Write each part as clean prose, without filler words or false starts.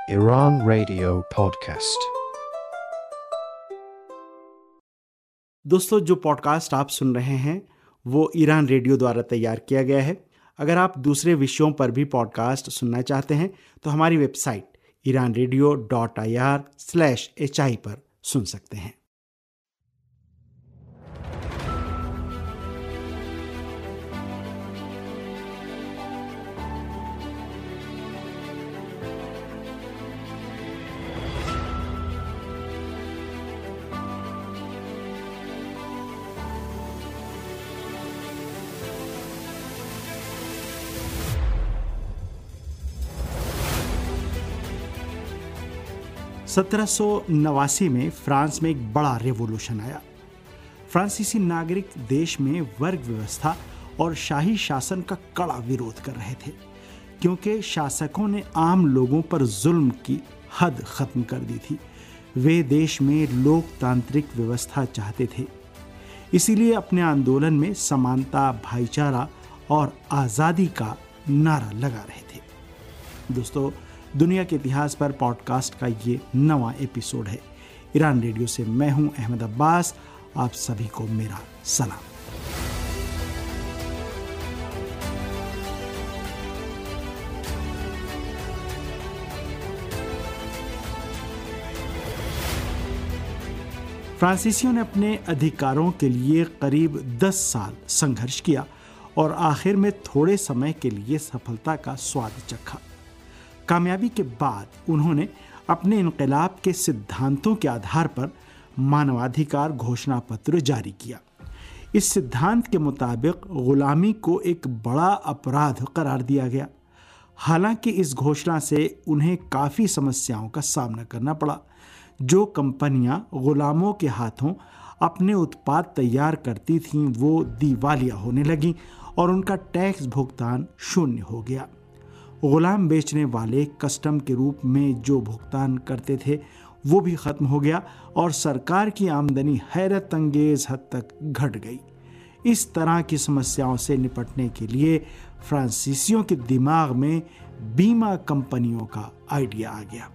Iran Radio Podcast। दोस्तों, जो podcast आप सुन रहे हैं वो ईरान रेडियो द्वारा तैयार किया गया है। अगर आप दूसरे विषयों पर भी पॉडकास्ट सुनना चाहते हैं तो हमारी वेबसाइट iranradio.ir/hi पर सुन सकते हैं। (1789) में फ्रांस में एक बड़ा रेवोल्यूशन आया। फ्रांसीसी नागरिक देश में वर्ग व्यवस्था और शाही शासन का कड़ा विरोध कर रहे थे, क्योंकि शासकों ने आम लोगों पर जुल्म की हद खत्म कर दी थी। वे देश में लोकतांत्रिक व्यवस्था चाहते थे, इसीलिए अपने आंदोलन में समानता, भाईचारा और आज़ादी का नारा लगा रहे थे। दोस्तों, दुनिया के इतिहास पर पॉडकास्ट का ये 9वां एपिसोड है। ईरान रेडियो से मैं हूं अहमद अब्बास। आप सभी को मेरा सलाम। फ्रांसीसियों ने अपने अधिकारों के लिए करीब 10 साल संघर्ष किया और आखिर में थोड़े समय के लिए सफलता का स्वाद चखा। कामयाबी के बाद उन्होंने अपने इनकलाब के सिद्धांतों के आधार पर मानवाधिकार घोषणा पत्र जारी किया। इस सिद्धांत के मुताबिक गुलामी को एक बड़ा अपराध करार दिया गया। हालांकि इस घोषणा से उन्हें काफ़ी समस्याओं का सामना करना पड़ा। जो कंपनियां गुलामों के हाथों अपने उत्पाद तैयार करती थीं वो दिवालिया होने लगीं और उनका टैक्स भुगतान शून्य हो गया। गुलाम बेचने वाले कस्टम के रूप में जो भुगतान करते थे वो भी ख़त्म हो गया और सरकार की आमदनी हैरत अंगेज हद तक घट गई। इस तरह की समस्याओं से निपटने के लिए फ्रांसीसियों के दिमाग में बीमा कंपनियों का आइडिया आ गया।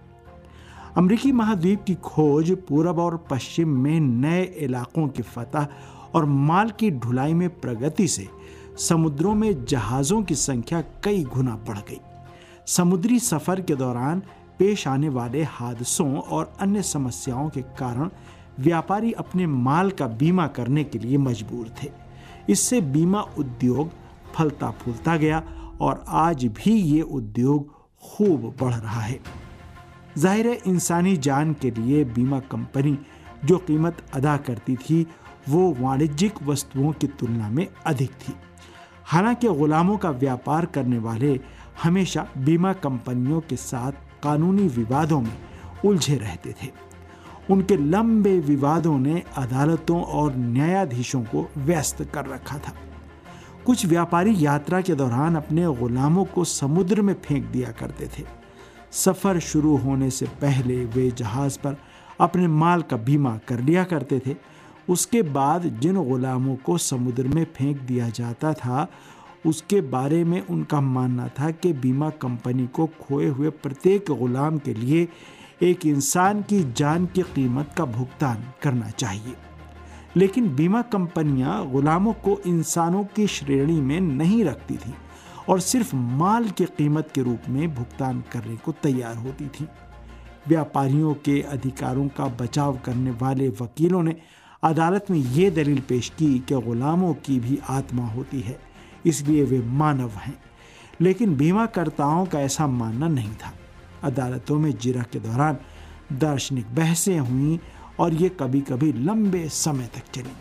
अमेरिकी महाद्वीप की खोज, पूरब और पश्चिम में नए इलाकों की फतह और माल की ढुलाई में प्रगति से समुद्रों में जहाज़ों की संख्या कई गुना बढ़ गई। समुद्री सफ़र के दौरान पेश आने वाले हादसों और अन्य समस्याओं के कारण व्यापारी अपने माल का बीमा करने के लिए मजबूर थे। इससे बीमा उद्योग फलता फूलता गया और आज भी ये उद्योग खूब बढ़ रहा है। जाहिर है, इंसानी जान के लिए बीमा कंपनी जो कीमत अदा करती थी वो वाणिज्यिक वस्तुओं की तुलना में अधिक थी। हालांकि गुलामों का व्यापार करने वाले हमेशा बीमा कंपनियों के साथ कानूनी विवादों में उलझे रहते थे। उनके लंबे विवादों ने अदालतों और न्यायाधीशों को व्यस्त कर रखा था। कुछ व्यापारी यात्रा के दौरान अपने गुलामों को समुद्र में फेंक दिया करते थे। सफ़र शुरू होने से पहले वे जहाज़ पर अपने माल का बीमा कर लिया करते थे। उसके बाद जिन गुलामों को समुद्र में फेंक दिया जाता था उसके बारे में उनका मानना था कि बीमा कंपनी को खोए हुए प्रत्येक गुलाम के लिए एक इंसान की जान की कीमत का भुगतान करना चाहिए। लेकिन बीमा कंपनियां गुलामों को इंसानों की श्रेणी में नहीं रखती थी और सिर्फ माल की कीमत के रूप में भुगतान करने को तैयार होती थी। व्यापारियों के अधिकारों का बचाव करने वाले वकीलों ने अदालत में ये दलील पेश की कि गुलामों की भी आत्मा होती है, इसलिए वे मानव हैं। लेकिन बीमाकर्ताओं का ऐसा मानना नहीं था। अदालतों में जिरह के दौरान दार्शनिक बहसें हुईं और ये कभी कभी लंबे समय तक चली।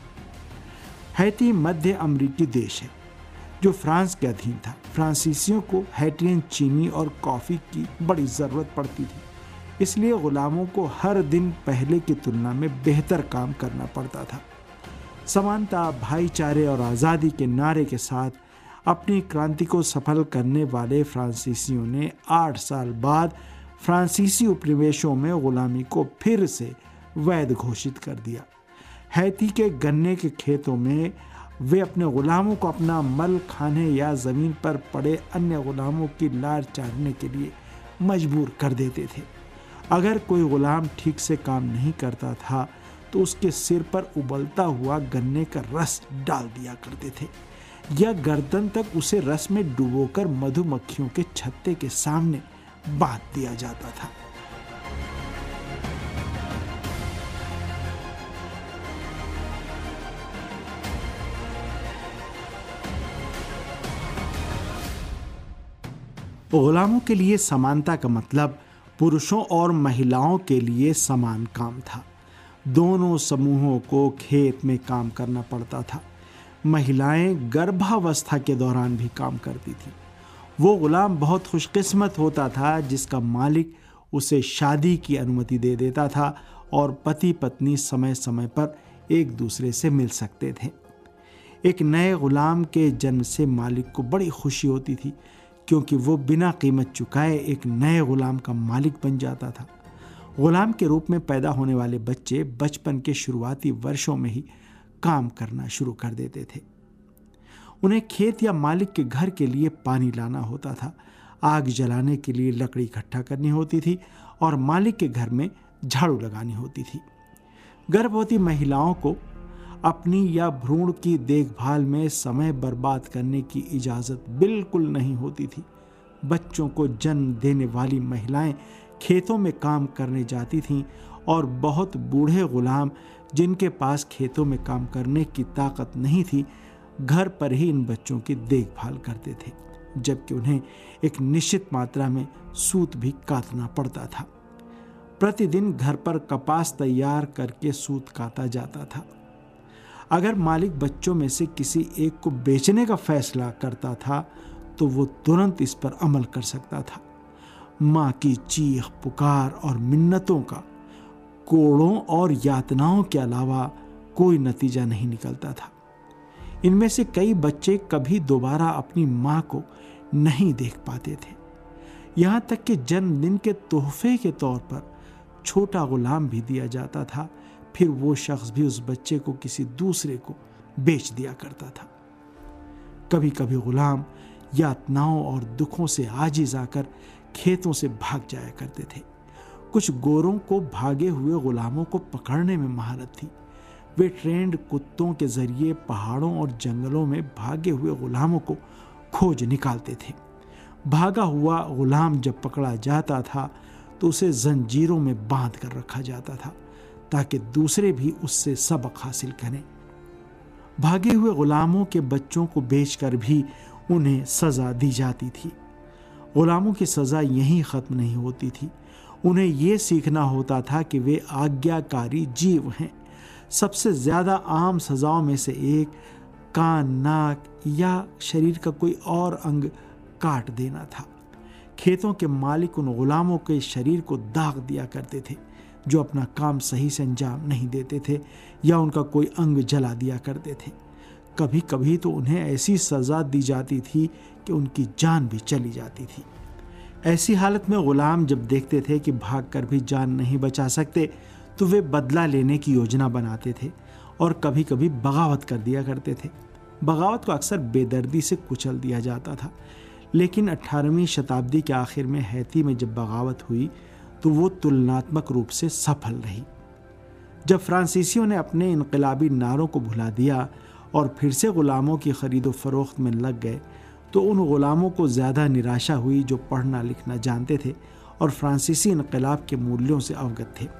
हैती मध्य अमेरिकी देश है जो फ्रांस के अधीन था। फ्रांसीसियों को हैटियन चीनी और कॉफ़ी की बड़ी ज़रूरत पड़ती थी, इसलिए गुलामों को हर दिन पहले की तुलना में बेहतर काम करना पड़ता था। समानता, भाईचारे और आज़ादी के नारे के साथ अपनी क्रांति को सफल करने वाले फ्रांसीसियों ने 8 साल बाद फ्रांसीसी उपनिवेशों में गुलामी को फिर से वैध घोषित कर दिया। हैती के गन्ने के खेतों में वे अपने गुलामों को अपना मल खाने या ज़मीन पर पड़े अन्य गुलामों की लार चाटने के लिए मजबूर कर देते थे। अगर कोई गुलाम ठीक से काम नहीं करता था तो उसके सिर पर उबलता हुआ गन्ने का रस डाल दिया करते थे या गर्दन तक उसे रस में डुबोकर मधुमक्खियों के छत्ते के सामने बांध दिया जाता था। गुलामों के लिए समानता का मतलब पुरुषों और महिलाओं के लिए समान काम था। दोनों समूहों को खेत में काम करना पड़ता था। महिलाएं गर्भावस्था के दौरान भी काम करती थी। वो गुलाम बहुत खुशकिस्मत होता था जिसका मालिक उसे शादी की अनुमति दे देता था और पति पत्नी समय समय पर एक दूसरे से मिल सकते थे। एक नए गुलाम के जन्म से मालिक को बड़ी खुशी होती थी क्योंकि वो बिना कीमत चुकाए एक नए गुलाम का मालिक बन जाता था। गुलाम के रूप में पैदा होने वाले बच्चे बचपन के शुरुआती वर्षों में ही काम करना शुरू कर देते थे। उन्हें खेत या मालिक के घर के लिए पानी लाना होता था, आग जलाने के लिए लकड़ी इकट्ठा करनी होती थी और मालिक के घर में झाड़ू लगानी होती थी। गर्भवती महिलाओं को अपनी या भ्रूण की देखभाल में समय बर्बाद करने की इजाज़त बिल्कुल नहीं होती थी। बच्चों को जन्म देने वाली महिलाएं खेतों में काम करने जाती थीं और बहुत बूढ़े गुलाम जिनके पास खेतों में काम करने की ताकत नहीं थी, घर पर ही इन बच्चों की देखभाल करते थे, जबकि उन्हें एक निश्चित मात्रा में सूत भी काटना पड़ता था। प्रतिदिन घर पर कपास तैयार करके सूत काटा जाता था। अगर मालिक बच्चों में से किसी एक को बेचने का फैसला करता था तो वो तुरंत इस पर अमल कर सकता था। माँ की चीख पुकार और मिन्नतों का कोड़ों और यातनाओं के अलावा कोई नतीजा नहीं निकलता था। इनमें से कई बच्चे कभी दोबारा अपनी माँ को नहीं देख पाते थे। यहाँ तक कि जन्मदिन के तोहफे के तौर पर छोटा गुलाम भी दिया जाता था, फिर वो शख्स भी उस बच्चे को किसी दूसरे को बेच दिया करता था। कभी कभी गुलाम यातनाओं और दुखों से आजिज आकर खेतों से भाग जाया करते थे। कुछ गोरों को भागे हुए गुलामों को पकड़ने में महारत थी। वे ट्रेंड कुत्तों के जरिए पहाड़ों और जंगलों में भागे हुए गुलामों को खोज निकालते थे। भागा हुआ गुलाम जब पकड़ा जाता था तो उसे जंजीरों में बांध कर रखा जाता था ताकि दूसरे भी उससे सबक हासिल करें। भागे हुए गुलामों के बच्चों को बेचकर भी उन्हें सजा दी जाती थी। गुलामों की सजा यहीं खत्म नहीं होती थी। उन्हें यह सीखना होता था कि वे आज्ञाकारी जीव हैं। सबसे ज्यादा आम सजाओं में से एक कान, नाक या शरीर का कोई और अंग काट देना था। खेतों के मालिक उन गुलामों के शरीर को दाग दिया करते थे जो अपना काम सही से अंजाम नहीं देते थे या उनका कोई अंग जला दिया करते थे। कभी कभी तो उन्हें ऐसी सजा दी जाती थी कि उनकी जान भी चली जाती थी। ऐसी हालत में गुलाम जब देखते थे कि भागकर भी जान नहीं बचा सकते तो वे बदला लेने की योजना बनाते थे और कभी कभी बगावत कर दिया करते थे। बगावत को अक्सर बेदर्दी से कुचल दिया जाता था, लेकिन 18वीं शताब्दी के आखिर में हैती में जब बगावत हुई तो वो तुलनात्मक रूप से सफल रही। जब फ्रांसीसियों ने अपने इनकलाबी नारों को भुला दिया और फिर से गुलामों की खरीदो फरोख्त में लग गए तो उन गुलामों को ज़्यादा निराशा हुई जो पढ़ना लिखना जानते थे और फ्रांसीसी इनकलाब के मूल्यों से अवगत थे।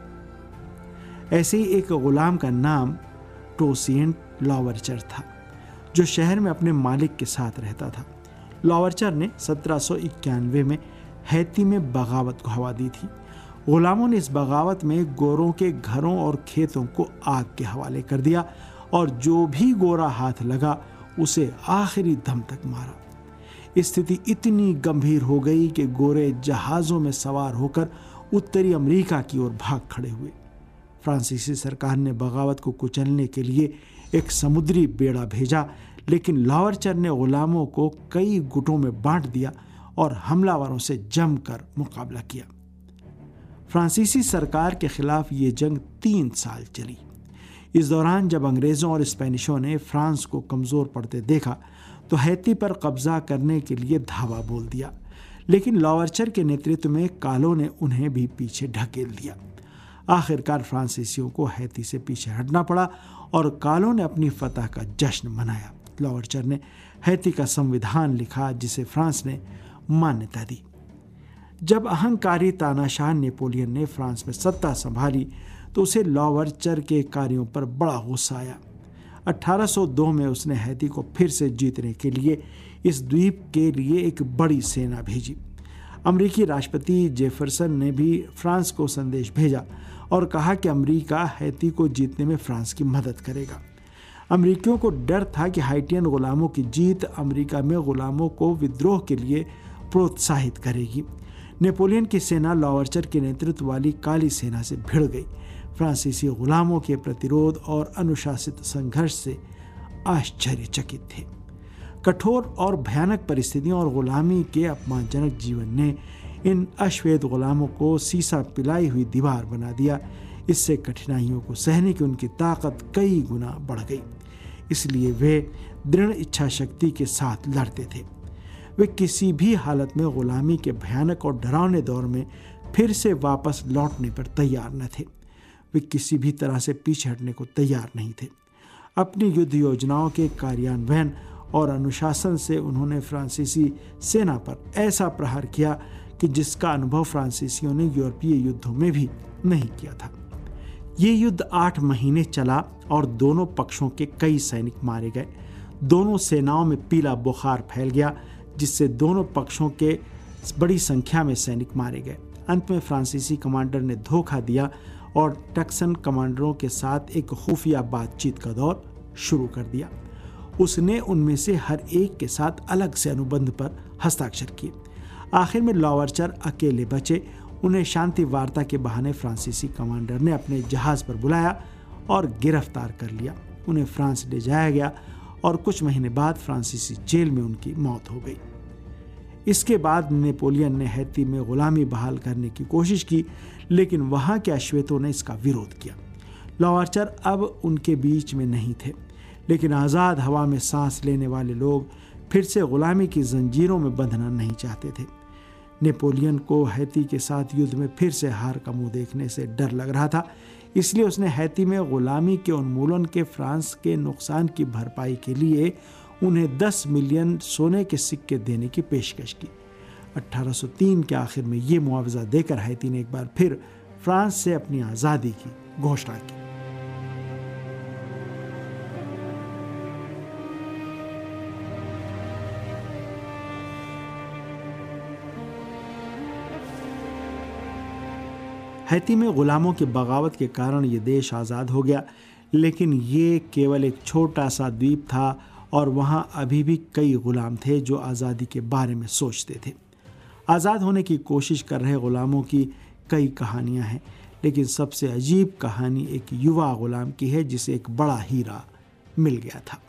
ऐसे ही एक गुलाम का नाम टोसिएंट लॉवरचर था जो शहर में अपने मालिक के साथ रहता था। लॉवरचर ने 1791 में हैती में बगावत को हवा दी थी। गुलामों ने इस बगावत में गोरों के घरों और खेतों को आग के हवाले कर दिया और जो भी गोरा हाथ लगा उसे आखिरी दम तक मारा। स्थिति इतनी गंभीर हो गई कि गोरे जहाज़ों में सवार होकर उत्तरी अमेरिका की ओर भाग खड़े हुए। फ्रांसीसी सरकार ने बगावत को कुचलने के लिए एक समुद्री बेड़ा भेजा, लेकिन लॉवरचर ने गुलामों को कई गुटों में बांट दिया और हमलावरों से जमकर मुकाबला किया। फ्रांसीसी सरकार के खिलाफ ये जंग 3 साल चली। इस दौरान जब अंग्रेज़ों और स्पेनिशों ने फ्रांस को कमज़ोर पड़ते देखा तो हैती पर कब्जा करने के लिए धावा बोल दिया, लेकिन लावर्चर के नेतृत्व में कालों ने उन्हें भी पीछे ढकेल दिया। आखिरकार फ्रांसीसियों को हैती से पीछे हटना पड़ा और कालों ने अपनी फतह का जश्न मनाया। लावर्चर ने हैती का संविधान लिखा जिसे फ्रांस ने मान्यता दी। जब अहंकारी तानाशाह नेपोलियन ने फ्रांस में सत्ता संभाली तो उसे लावर्चर के कार्यों पर बड़ा गुस्सा आया। 1802 में उसने हैती को फिर से जीतने के लिए इस द्वीप के लिए एक बड़ी सेना भेजी। अमेरिकी राष्ट्रपति जेफरसन ने भी फ्रांस को संदेश भेजा और कहा कि अमेरिका हैती को जीतने में फ्रांस की मदद करेगा। अमेरिकियों को डर था कि हाइटियन गुलामों की जीत अमेरिका में गुलामों को विद्रोह के लिए प्रोत्साहित करेगी। नेपोलियन की सेना लावर्चर के नेतृत्व वाली काली सेना से भिड़ गई। फ्रांसीसी गुलामों के प्रतिरोध और अनुशासित संघर्ष से आश्चर्यचकित थे। कठोर और भयानक परिस्थितियों और गुलामी के अपमानजनक जीवन ने इन अश्वेत गुलामों को सीसा पिलाई हुई दीवार बना दिया। इससे कठिनाइयों को सहने की उनकी ताकत कई गुना बढ़ गई। इसलिए वे दृढ़ इच्छा शक्ति के साथ लड़ते थे। वे किसी भी हालत में गुलामी के भयानक और डरावने दौर में फिर से वापस लौटने पर तैयार न थे। वे किसी भी तरह से पीछे हटने को तैयार नहीं थे। अपनी युद्ध योजनाओं के कार्यान्वयन और अनुशासन से उन्होंने फ्रांसीसी सेना पर ऐसा प्रहार किया कि जिसका अनुभव फ्रांसीसियों ने यूरोपीय युद्धों में भी नहीं किया था। ये युद्ध 8 महीने चला और दोनों पक्षों के कई सैनिक मारे गए। दोनों सेनाओं में पीला बुखार फैल गया जिससे दोनों पक्षों के बड़ी संख्या में सैनिक मारे गए। अंत में फ्रांसीसी कमांडर ने धोखा दिया और टक्सन कमांडरों के साथ एक खुफिया बातचीत का दौर शुरू कर दिया। उसने उनमें से हर एक के साथ अलग से अनुबंध पर हस्ताक्षर किए। आखिर में लावर्चर अकेले बचे। उन्हें शांति वार्ता के बहाने फ्रांसीसी कमांडर ने अपने जहाज पर बुलाया और गिरफ्तार कर लिया। उन्हें फ्रांस ले जाया गया और कुछ महीने बाद फ्रांसीसी जेल में उनकी मौत हो गई। इसके बाद नेपोलियन ने हैती में गुलामी बहाल करने की कोशिश की, लेकिन वहां के अश्वेतों ने इसका विरोध किया। लावर्चर अब उनके बीच में नहीं थे, लेकिन आज़ाद हवा में सांस लेने वाले लोग फिर से गुलामी की जंजीरों में बंधना नहीं चाहते थे। नेपोलियन को हैती के साथ युद्ध में फिर से हार का मुंह देखने से डर लग रहा था। इसलिए उसने हैती में गुलामी के उन्मूलन के फ्रांस के नुकसान की भरपाई के लिए उन्हें 10 मिलियन सोने के सिक्के देने की पेशकश की। 1803 के आखिर में ये मुआवजा देकर हैती ने एक बार फिर फ्रांस से अपनी आज़ादी की घोषणा की। हैती में गुलामों की बगावत के कारण ये देश आज़ाद हो गया, लेकिन ये केवल एक छोटा सा द्वीप था और वहाँ अभी भी कई गुलाम थे जो आज़ादी के बारे में सोचते थे। आज़ाद होने की कोशिश कर रहे गुलामों की कई कहानियाँ हैं, लेकिन सबसे अजीब कहानी एक युवा गुलाम की है जिसे एक बड़ा हीरा मिल गया था।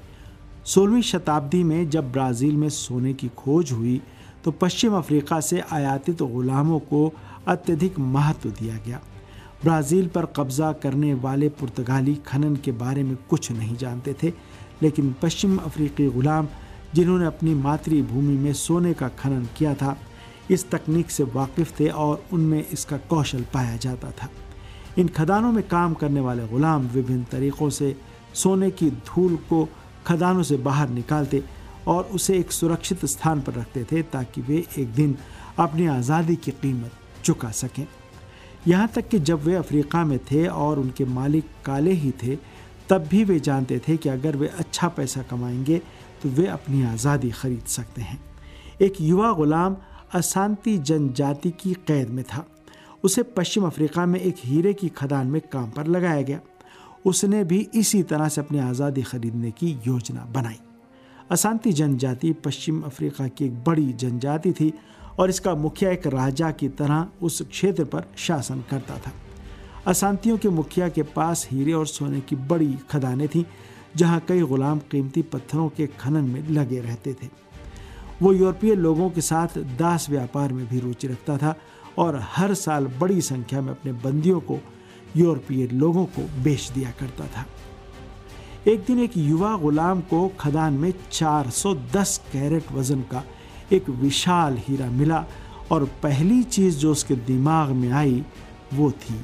16वीं शताब्दी में जब ब्राज़ील में सोने की खोज हुई तो पश्चिम अफ्रीका से आयातित गुलामों को अत्यधिक महत्व दिया गया। ब्राज़ील पर कब्जा करने वाले पुर्तगाली खनन के बारे में कुछ नहीं जानते थे, लेकिन पश्चिम अफ्रीकी गुलाम जिन्होंने अपनी मातृभूमि में सोने का खनन किया था इस तकनीक से वाकिफ़ थे और उनमें इसका कौशल पाया जाता था। इन खदानों में काम करने वाले गुलाम विभिन्न तरीक़ों से सोने की धूल को खदानों से बाहर निकालते और उसे एक सुरक्षित स्थान पर रखते थे ताकि वे एक दिन अपनी आज़ादी की कीमत चुका सकें। यहाँ तक कि जब वे अफ्रीका में थे और उनके मालिक काले ही थे, तब भी वे जानते थे कि अगर वे अच्छा पैसा कमाएंगे तो वे अपनी आज़ादी खरीद सकते हैं। एक युवा गुलाम असांती जनजाति की कैद में था। उसे पश्चिम अफ्रीका में एक हीरे की खदान में काम पर लगाया गया। उसने भी इसी तरह से अपनी आज़ादी खरीदने की योजना बनाई। असांती जनजाति पश्चिम अफ्रीका की एक बड़ी जनजाति थी और इसका मुखिया एक राजा की तरह उस क्षेत्र पर शासन करता था। असांतियों के मुखिया के पास हीरे और सोने की बड़ी खदानें थीं, जहां कई गुलाम कीमती पत्थरों के खनन में लगे रहते थे। वो यूरोपीय लोगों के साथ दास व्यापार में भी रुचि रखता था और हर साल बड़ी संख्या में अपने बंदियों को यूरोपीय लोगों को बेच दिया करता था। एक दिन एक युवा गुलाम को खदान में 410 कैरेट वजन का एक विशाल हीरा मिला और पहली चीज जो उसके दिमाग में आई वो थी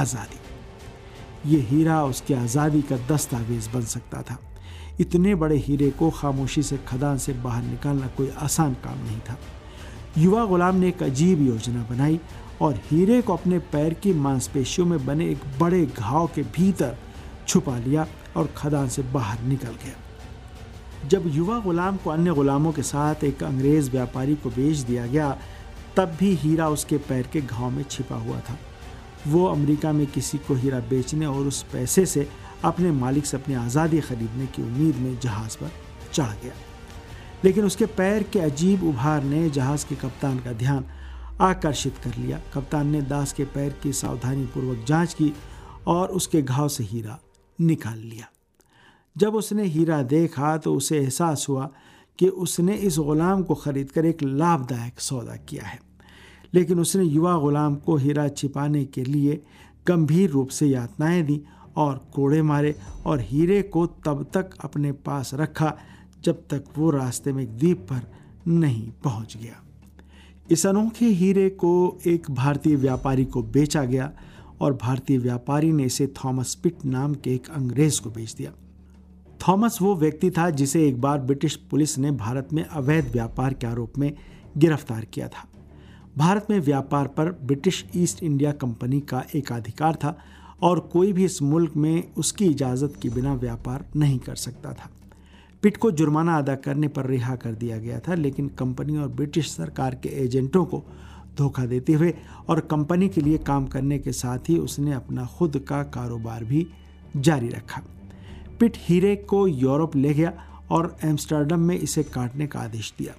आज़ादी। ये हीरा उसकी आज़ादी का दस्तावेज बन सकता था। इतने बड़े हीरे को खामोशी से खदान से बाहर निकालना कोई आसान काम नहीं था। युवा गुलाम ने एक अजीब योजना बनाई और हीरे को अपने पैर की मांसपेशियों में बने एक बड़े घाव के भीतर छुपा लिया और खदान से बाहर निकल गया। जब युवा गुलाम को अन्य गुलामों के साथ एक अंग्रेज व्यापारी को बेच दिया गया, तब भी हीरा उसके पैर के घाव में छिपा हुआ था। वो अमेरिका में किसी को हीरा बेचने और उस पैसे से अपने मालिक से अपनी आज़ादी खरीदने की उम्मीद में जहाज़ पर चढ़ गया। लेकिन उसके पैर के अजीब उभार ने जहाज़ के कप्तान का ध्यान आकर्षित कर लिया। कप्तान ने दास के पैर की सावधानीपूर्वक जांच की और उसके घाव से हीरा निकाल लिया। जब उसने हीरा देखा तो उसे एहसास हुआ कि उसने इस गुलाम को खरीदकर एक लाभदायक सौदा किया है। लेकिन उसने युवा गुलाम को हीरा छिपाने के लिए गंभीर रूप से यातनाएं दी और कोड़े मारे और हीरे को तब तक अपने पास रखा जब तक वो रास्ते में एक द्वीप पर नहीं पहुंच गया। इस अनोखे हीरे को एक भारतीय व्यापारी को बेचा गया और भारतीय व्यापारी ने इसे थॉमस पिट नाम के एक अंग्रेज को बेच दिया। थॉमस वो व्यक्ति था जिसे एक बार ब्रिटिश पुलिस ने भारत में अवैध व्यापार के आरोप में गिरफ्तार किया था। भारत में व्यापार पर ब्रिटिश ईस्ट इंडिया कंपनी का एकाधिकार था और कोई भी इस मुल्क में उसकी इजाज़त के बिना व्यापार नहीं कर सकता था। पिट को जुर्माना अदा करने पर रिहा कर दिया गया था, लेकिन कंपनी और ब्रिटिश सरकार के एजेंटों को धोखा देते हुए और कंपनी के लिए काम करने के साथ ही उसने अपना खुद का कारोबार भी जारी रखा। पिट हीरे को यूरोप ले गया और एम्स्टर्डम में इसे काटने का आदेश दिया।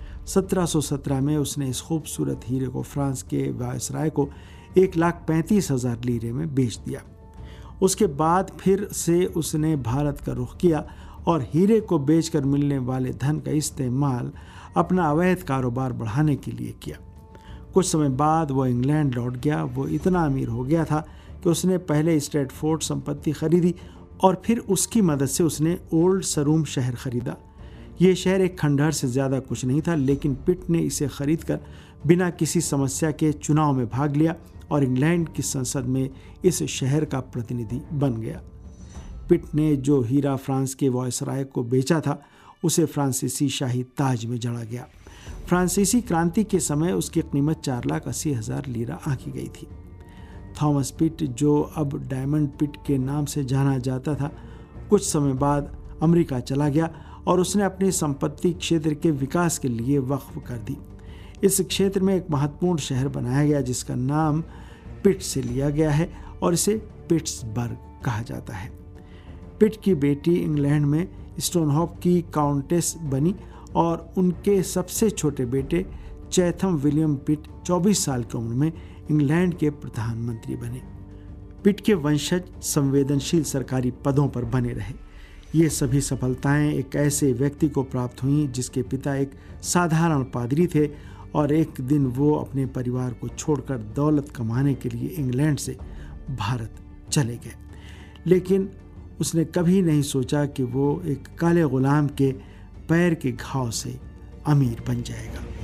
1717 में उसने इस खूबसूरत हीरे को फ्रांस के वायसराय को 1,35,000 लीरे में बेच दिया। उसके बाद फिर से उसने भारत का रुख किया और हीरे को बेचकर मिलने वाले धन का इस्तेमाल अपना अवैध कारोबार बढ़ाने के लिए किया। कुछ समय बाद वो इंग्लैंड लौट गया। वो इतना अमीर हो गया था कि उसने पहले स्ट्रेटफोर्ड संपत्ति खरीदी और फिर उसकी मदद से उसने ओल्ड सरूम शहर खरीदा। ये शहर एक खंडहर से ज़्यादा कुछ नहीं था, लेकिन पिट ने इसे खरीदकर बिना किसी समस्या के चुनाव में भाग लिया और इंग्लैंड की संसद में इस शहर का प्रतिनिधि बन गया। पिट ने जो हीरा फ्रांस के वायसराय को बेचा था उसे फ्रांसीसी शाही ताज में जड़ा गया। फ्रांसीसी क्रांति के समय उसकी कीमत 4,80,000 लीरा आंकी गई थी। थॉमस पिट, जो अब डायमंड पिट के नाम से जाना जाता था, कुछ समय बाद अमेरिका चला गया और उसने अपनी संपत्ति क्षेत्र के विकास के लिए वक्फ कर दी। इस क्षेत्र में एक महत्वपूर्ण शहर बनाया गया जिसका नाम पिट से लिया गया है और इसे पिट्सबर्ग कहा जाता है। पिट की बेटी इंग्लैंड में स्टोनहोप की काउंटेस बनी और उनके सबसे छोटे बेटे चैथम विलियम पिट 24 साल की उम्र में इंग्लैंड के प्रधानमंत्री बने। पिट के वंशज संवेदनशील सरकारी पदों पर बने रहे। ये सभी सफलताएं एक ऐसे व्यक्ति को प्राप्त हुईं जिसके पिता एक साधारण पादरी थे और एक दिन वो अपने परिवार को छोड़कर दौलत कमाने के लिए इंग्लैंड से भारत चले गए। लेकिन उसने कभी नहीं सोचा कि वो एक काले गुलाम के पैर के घाव से अमीर बन जाएगा।